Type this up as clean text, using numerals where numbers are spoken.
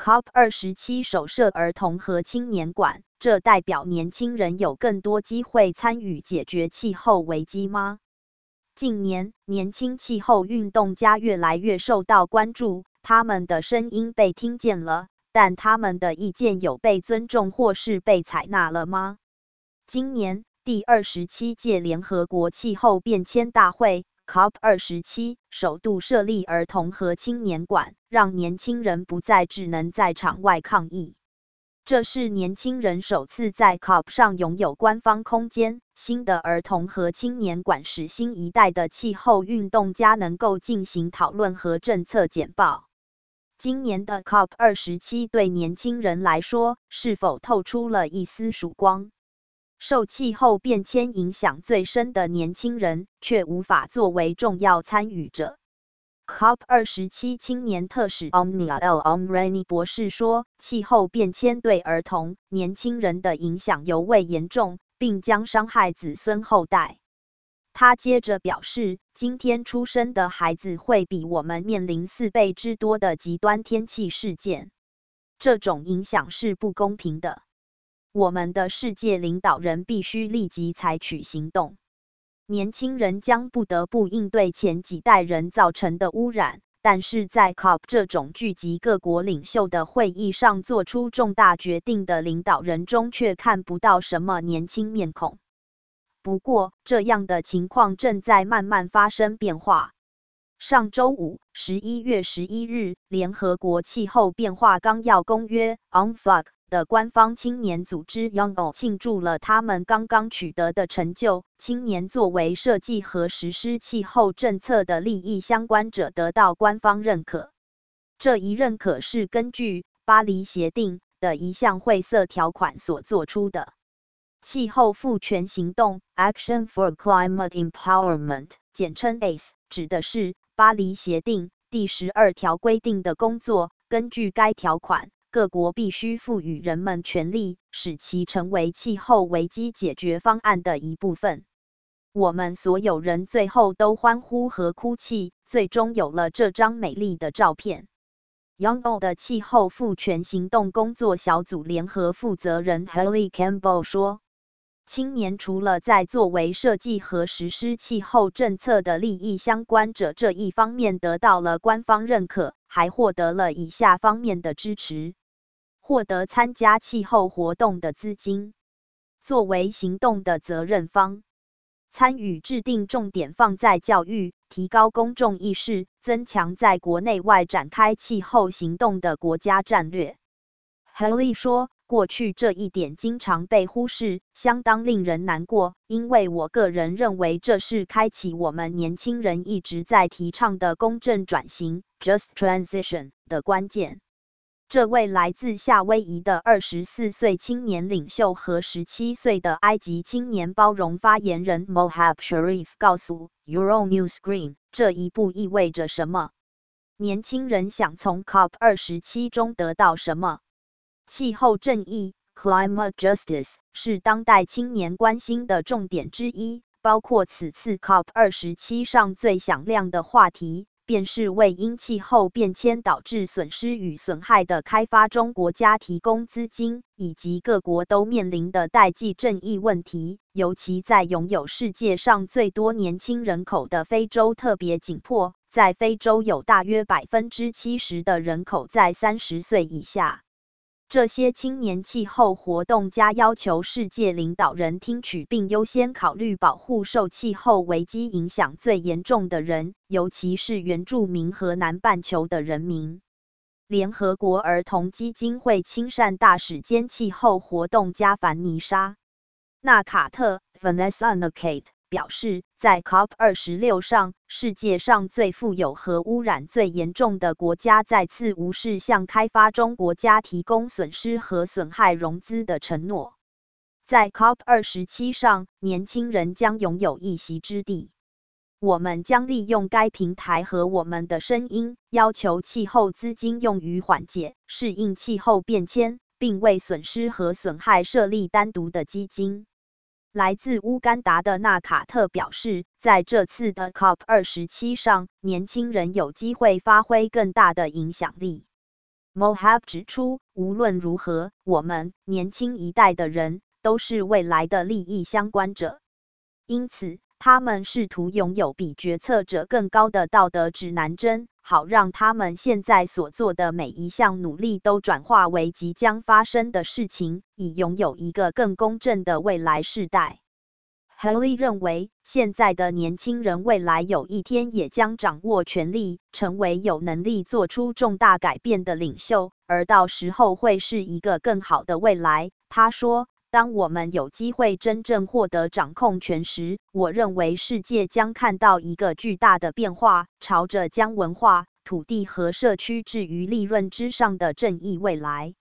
COP27 首设儿童和青年馆，这代表年轻人有更多机会参与解决气候危机吗？近年，年轻气候运动家越来越受到关注，他们的声音被听见了，但他们的意见有被尊重或是被采纳了吗？今年，第27届联合国气候变迁大会 COP27 首度设立儿童和青年馆，让年轻人不再只能在场外抗议。这是年轻人首次在 COP 上拥有官方空间。新的儿童和青年馆使新一代的气候运动家能够进行讨论和政策简报。今年的 COP27 对年轻人来说，是否透出了一丝曙光？受气候变迁影响最深的年轻人，却无法作为重要参与者。COP27 青年特使 Omnia El Omrani 博士说，气候变迁对儿童、年轻人的影响尤为严重，并将伤害子孙后代。他接着表示，今天出生的孩子会比我们面临4倍之多的极端天气事件。这种影响是不公平的。我们的世界领导人必须立即采取行动。年轻人将不得不应对前几代人造成的污染，但是在 COP 这种聚集各国领袖的会议上做出重大决定的领导人中却看不到什么年轻面孔。不过，这样的情况正在慢慢发生变化。上周五，11月11日，联合国气候变化纲要公约 UNFCCC 的官方青年组织 YoungO 庆祝了他们刚刚取得的成就。青年作为设计和实施气候政策的利益相关者得到官方认可。这一认可是根据巴黎协定的一项灰色条款所做出的。气候赋权行动 Action for Climate Empowerment 简称 ACE 指的是巴黎协定第12条规定的工作。根据该条款，各国必须赋予人们权利，使其成为气候危机解决方案的一部分。我们所有人最后都欢呼和哭泣，最终有了这张美丽的照片。YoungO 的气候赋权行动工作小组联合负责人 Haley Campbell 说，青年除了在作为设计和实施气候政策的利益相关者这一方面得到了官方认可，还获得了以下方面的支持：获得参加气候活动的资金，作为行动的责任方，参与制定重点放在教育，提高公众意识，增强在国内外展开气候行动的国家战略。Haley 说，过去这一点经常被忽视，相当令人难过，因为我个人认为这是开启我们年轻人一直在提倡的公正转型 Just Transition 的关键。这位来自夏威夷的24岁青年领袖和17岁的埃及青年包容发言人 Mohab Sharif 告诉 Euronews Green， 这一步意味着什么？年轻人想从 COP27 中得到什么？气候正义 Climate Justice 是当代青年关心的重点之一，包括此次 COP27 上最响亮的话题，便是为因气候变迁导致损失与损害的开发中国家提供资金，以及各国都面临的代际正义问题，尤其在拥有世界上最多年轻人口的非洲特别紧迫。在非洲有大约 70% 的人口在30岁以下。这些青年气候活动家要求世界领导人听取并优先考虑保护受气候危机影响最严重的人，尤其是原住民和南半球的人民。联合国儿童基金会亲善大使兼气候活动家凡妮莎·纳卡特 Vanessa Nakate 表示，在 COP26 上，世界上最富有和污染最严重的国家再次无视向开发中国家提供损失和损害融资的承诺。在 COP27 上，年轻人将拥有一席之地。我们将利用该平台和我们的声音，要求气候资金用于缓解、适应气候变迁，并为损失和损害设立单独的基金。来自乌干达的纳卡特表示，在这次的 COP27 上，年轻人有机会发挥更大的影响力。 Mohab 指出，无论如何，我们年轻一代的人都是未来的利益相关者，因此他们试图拥有比决策者更高的道德指南针，好让他们现在所做的每一项努力都转化为即将发生的事情，以拥有一个更公正的未来世代。Haley 认为，现在的年轻人未来有一天也将掌握权力，成为有能力做出重大改变的领袖，而到时候会是一个更好的未来。他说，当我们有机会真正获得掌控权时，我认为世界将看到一个巨大的变化，朝着将文化、土地和社区置于利润之上的正义未来。